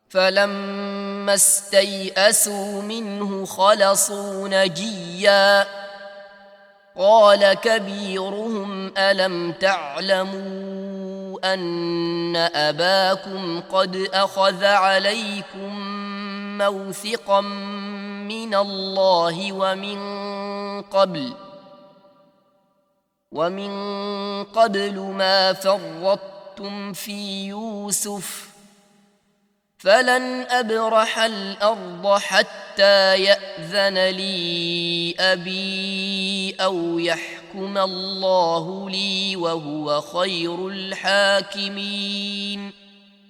فلما استيئسوا منه خلصوا نجيا قال كبيرهم ألم تعلموا أن أباكم قد أخذ عليكم موثقا من الله ومن قبل ما فرطتم في يوسف فلن أبرح الأرض حتى يأذن لي أبي أو يحكم الله لي وهو خير الحاكمين